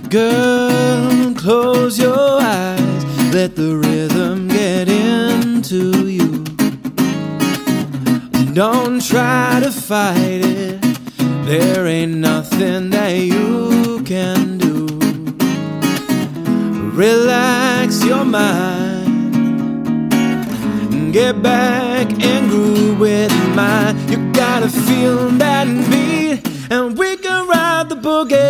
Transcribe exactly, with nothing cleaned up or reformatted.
Girl, close your eyes, let the rhythm get into you. Don't try to fight it, there ain't nothing that you can do. Relax your mind, get back and groove with mine. You gotta feel that beat, and we can ride the boogie